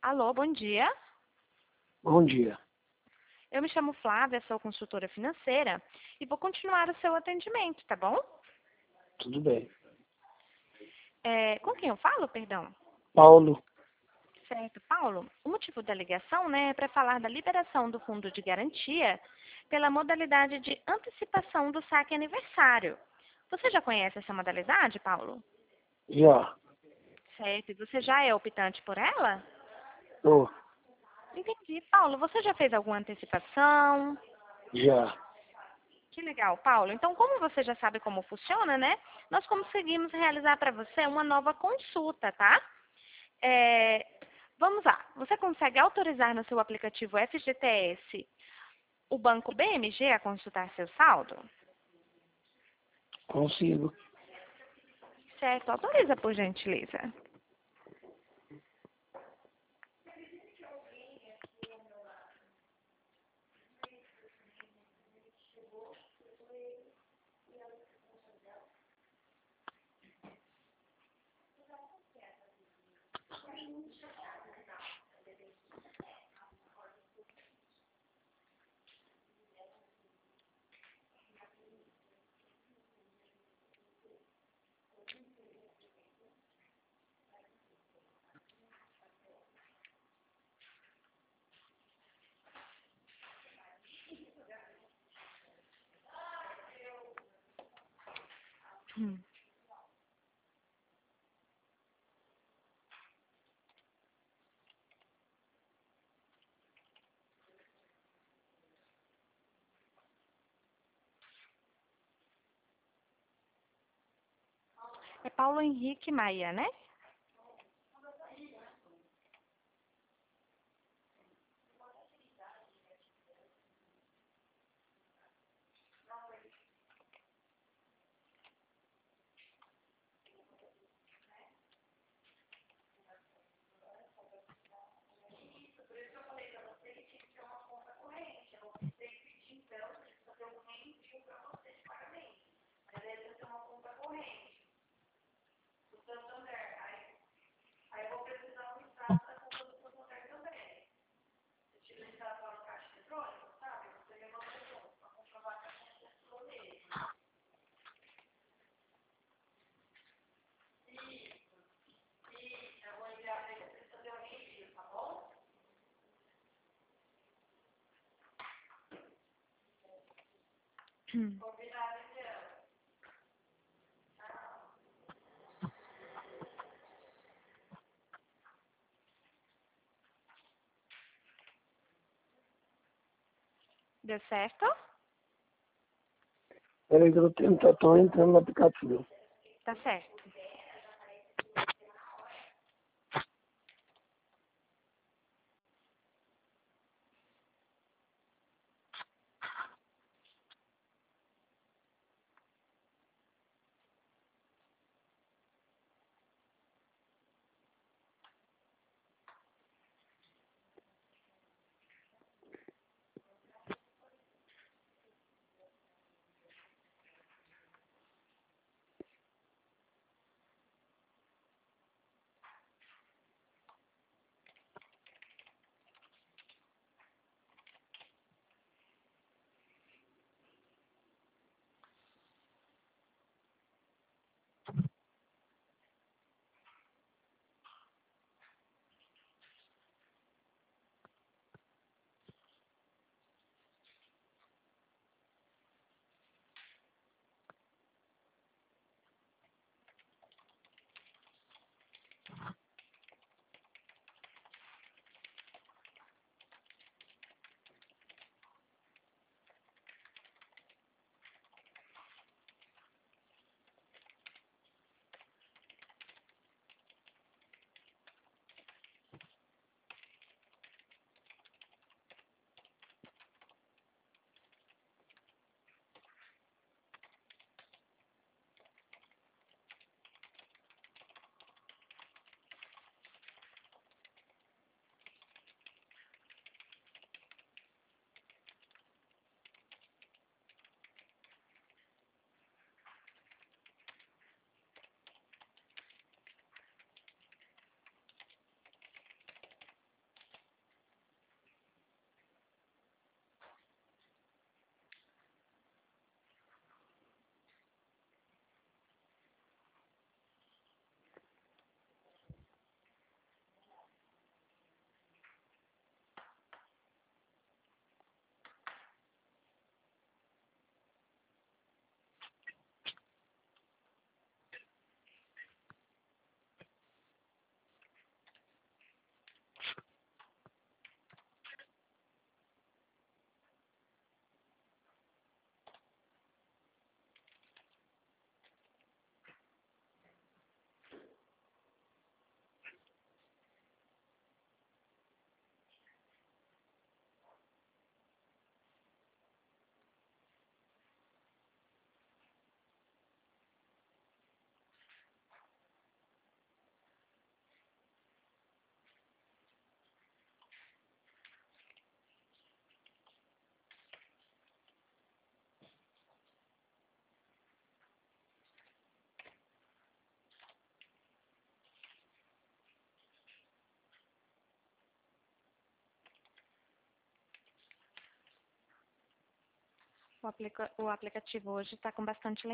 Alô, bom dia. Bom dia. Eu me chamo Flávia, sou consultora financeira e vou continuar o seu atendimento, tá bom? Tudo bem. Com quem eu falo, perdão? Paulo, Certo, Paulo. O motivo da ligação, né, é para falar da liberação do fundo de garantia pela modalidade de antecipação do saque aniversário. Você já conhece essa modalidade, Paulo? já. Certo. E você já é optante por ela? Tô, Entendi. Paulo, você já fez alguma antecipação? já. Que legal, Paulo. Então, como você já sabe como funciona, né? Nós conseguimos realizar para você uma nova consulta, tá? É, vamos lá. Você consegue autorizar no seu aplicativo FGTS o Banco BMG a consultar seu saldo? Consigo. Certo, autoriza por gentileza. Hum. É Paulo Henrique Maia, né? Hum. Deu certo? Peraí que eu tô entrando no aplicativo. Tá certo. O aplicativo hoje está com bastante